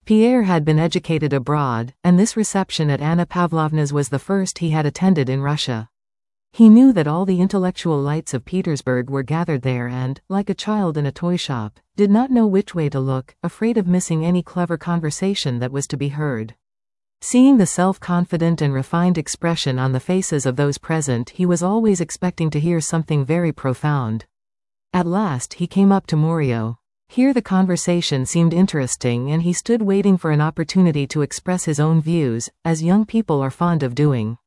Pierre had been educated abroad, and this reception at Anna Pavlovna's was the first he had attended in Russia. He knew that all the intellectual lights of Petersburg were gathered there and, like a child in a toy shop, did not know which way to look, afraid of missing any clever conversation that was to be heard. Seeing the self-confident and refined expression on the faces of those present, he was always expecting to hear something very profound. At last he came up to Morio. Here the conversation seemed interesting and he stood waiting for an opportunity to express his own views, as young people are fond of doing.